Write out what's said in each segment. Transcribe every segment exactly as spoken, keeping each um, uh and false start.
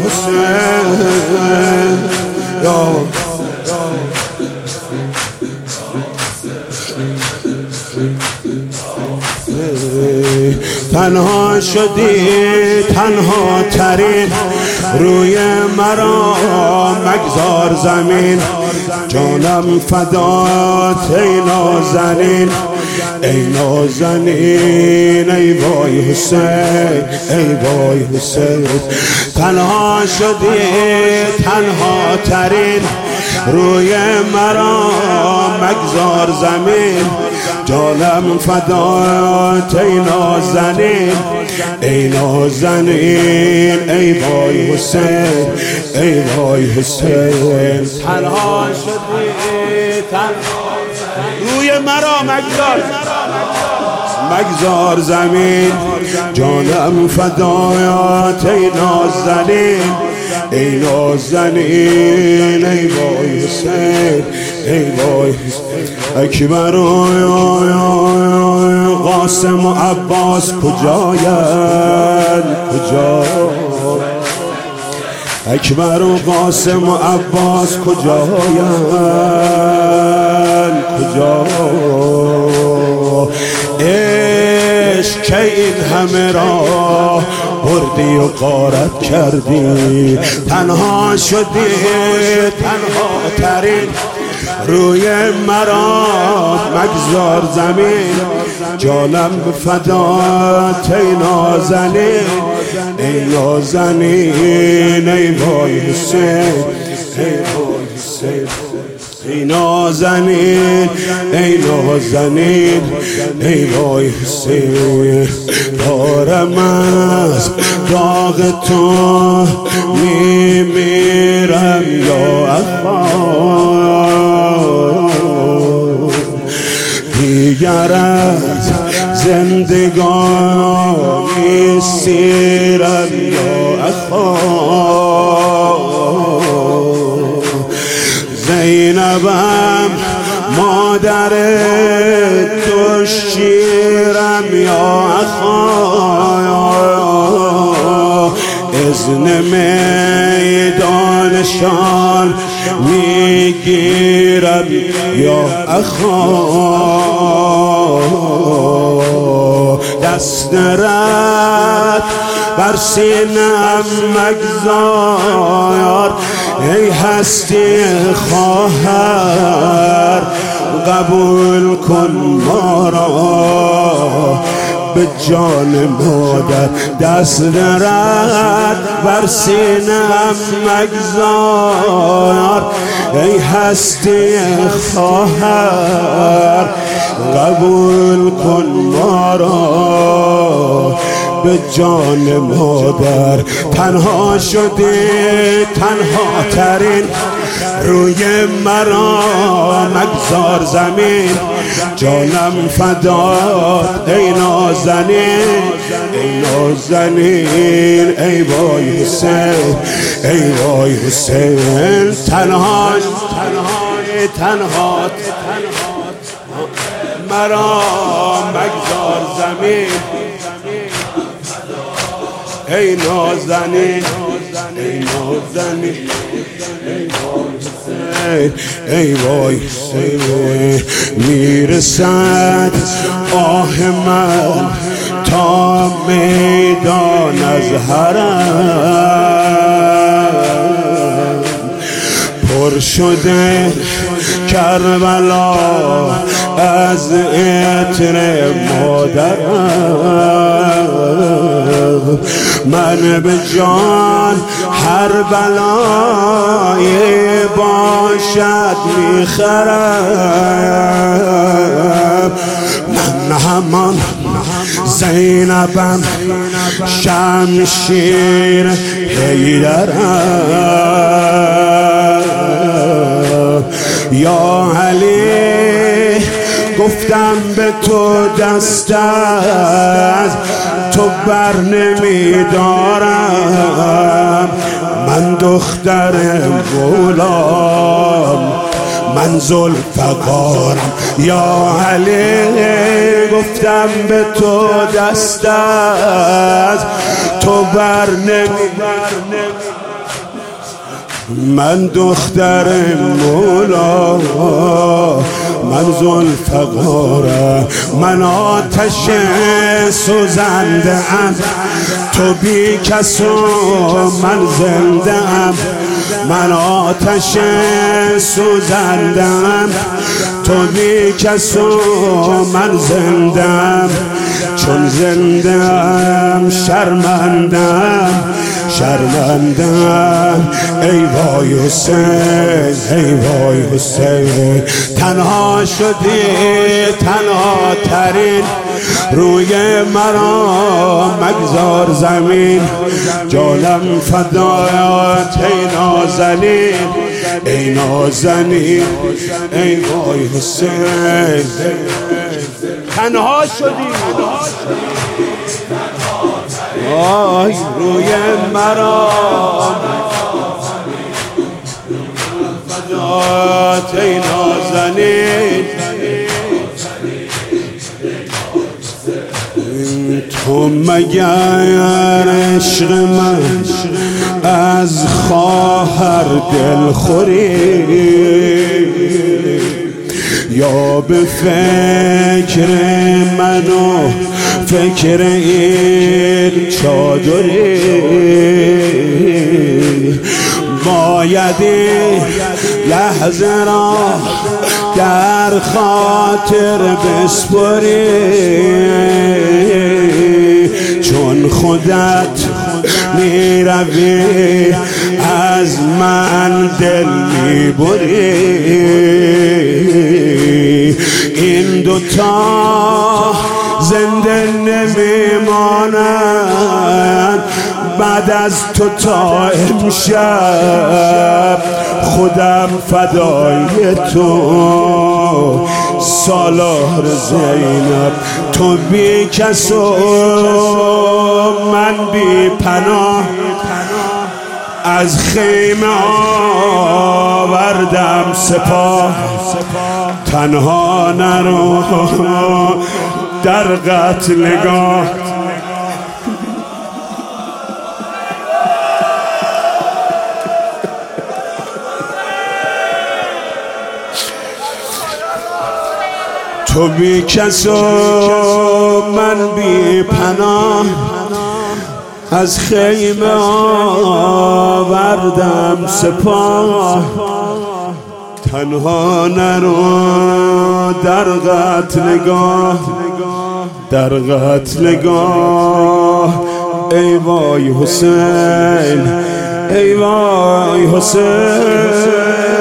حسین یا تنها شدی تنها ترین روی مرا مگذار زمین جانم فدات ای نازنین ای نازنین ای وای حسین ای وای حسین تنها شدی تنها ترین روی مرا مگذار زمین جانم فدات ای نازنین ای نازنین ای وای حسین ای وای حسین تنها شدی تنها روی مرا مگذار مگذار زمین جانم فدات ای نازنین ای نازنین ای وای حسین ای وای اکبر و قاسم و عباس کجاین کجا اکبر و قاسم و عباس کجاین کجا عشق که این همه را بردی و غارت کردی تنها شدی تنها ترین روی مرا مگذار زمین جانم فدات ای نازنین ای نازنین ای وای حسین ای وای حسین ای نازنین ای نازنین ای وای حسین دارم از داغ تو میمیرم یا اخوان دیگر از زندگانی سیرم یا اخوان زینبم مادر تو شیرم یا اخوان اذن میدانشان میگیرم یا اخوان دست رد بر سینم مگذار ای هستی خواهر قبول کن ما را به جان مادر دست رد بر سینم مگذار ای هستی خواهر قبول کن ما را به جان مادر تنها شدی تنها ترین روی مرا مگذار زمین جانم فدات ای نازنین ای نازنین ای وای حسین ای وای حسین تنها تنها تنها مرا مگذار زمین ای نازنین ای نازنین ای وای حسین میرسد آه من تا میدان از حرم پر شده کربلا از عطر مادرم من به جان هر بلایی باشد میخرم من همان زینبم شمشیر حیدرم یا علی گفتم به تو دست از تو بر نمیدارم من دختر غلام من ذوالفقارم یا علی گفتم به تو دست از تو بر نمیدارم من دختر مولا، من ذوالفقارم، من آتش سوزنده ام، تو بی کس و من زنده ام. من آتش سوزنده ام، تو بی کس و من زنده ام. چون زنده ام شرمندم، شرمندم. ای وای حسین، ای وای حسین، تنها شدی تنها ترین، روی مرا مگذار زمین، جانم فدایت ای نازنین، ای نازنین. ای وای حسین، تنها شدی آی روی مرا فدایت ای نازنین. تو مگر عشق من از خواهر دلخوری، یا به فکر من و فکر این چادری، بایدی لحظه را در خاطر بسپری، چون خودت می روی از من دل می بری. این دوتا زنده نمی مانند بعد از تو تا امشب، خودم فدای تو سالار زینب. تو بی کس و من بی پناه، از خیمه آوردم سپاه، تنها نرو در قتلگاه. تو بی کس و من بی پناه، از خیمه آوردم سپاه، تنها نرو در قتلگاه، در قتلگاه. ای وای حسین، ای وای حسین،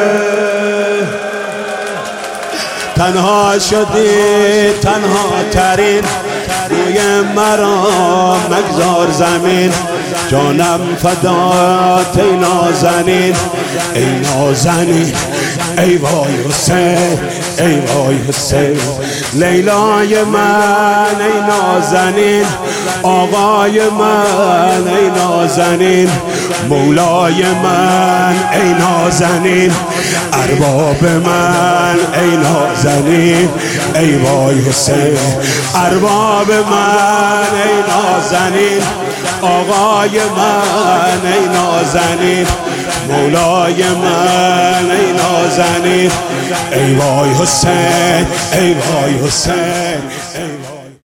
تنها شدی تنها ترین، روی مرا مگذار زمین، جانم فدایت ای نازنین، ای نازنین. ای وای حسین، ای وای حسین، لیلای من ای نازنین، آقای من ای نازنین، مولای من ای نازنین، ارباب من ای نازنین. ای وای حسین، ارباب من ای نازنین، آقای من ای نازنین، مولای من ای نازنین. ای وای حسین، ای وای حسین، ای